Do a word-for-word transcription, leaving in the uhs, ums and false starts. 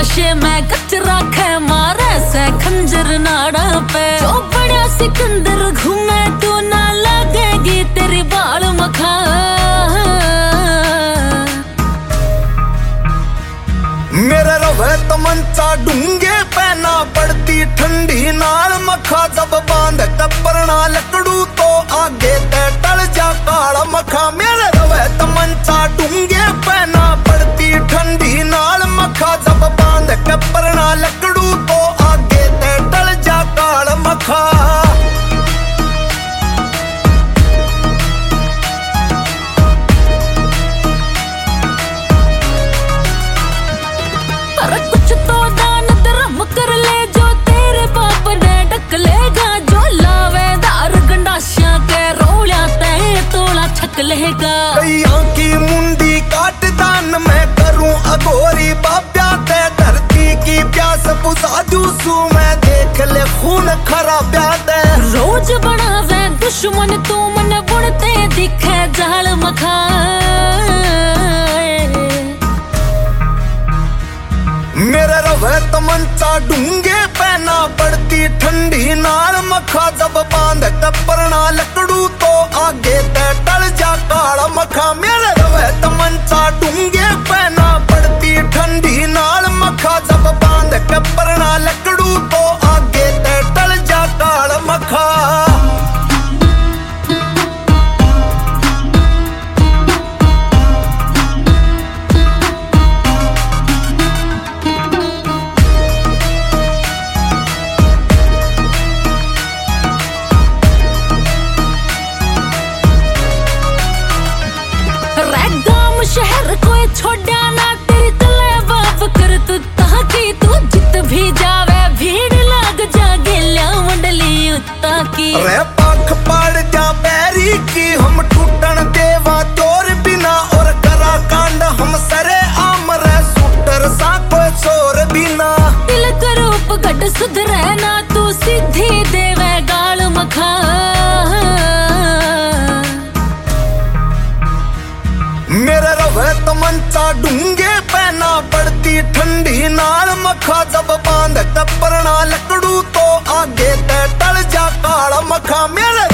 नशे में कचरा खे मारे से खंजर नाड़ा पे जो बड़ा सिकंदर घूमे तू ना लगेगी तेरी बाल मखा। मेरे रवे तमंचा डूंगे पहना पड़ती ठंडी नाल मखा जब बांध टपरना लकड़ू तो आगे ते टल जा काला मखा। मेरे रवे तमंचा डूंगे पहना पड़ती ठंडी नाल मखा जब बांध टपरना लकड़ू तो आगे ते टल जा काला मखा। कुछ तो दान धर्म कर ले जो तेरे बाप ने ढक लेगा जो लावेदार गंडाशिया के रोलिया ते तोला छक लेगा। कैया की मुंडी काट दान मैं करूं अघोरी बाप्या ते धरती की प्यास बुझा दूसू मैं देख ले खून खराब्या ते। रोज बनावे दुश्मन तू मन बुनते दिखे जाल मखा। मेरे रवे तमंचा डूंगे पहना पड़ती ठंडी नाल मखा जब बांध टपरना लकड़ू तो आगे ते टल जा काला मखा। मेरे रवे तमंचा डूंगे पहना पड़ती ठंडी नाल मखा जब बांध टपरना लकड़ू तो आगे ते टल जा काला मखा। शहर कोई छोड़ा ना तेरी तले बाप कर तू ताकि तू जित भी जावे भीड़ लग जागे लिया मंडली उत्ता की। रे पाख पड़ जा पैरी की हम टूटन देवा तोर बिना और करा कांड हम सरे आमरे सुटर सा कोई चोर बिना। दिल का रूप घट सुधरे ना तू सीधी देवे गाल मखा। मेरे रवे तमंचा डूंगे पहना पड़ती ठंडी नाल मखा जब बांध टपरना लकड़ू तो आगे ते टल जा काला मखा। मेरे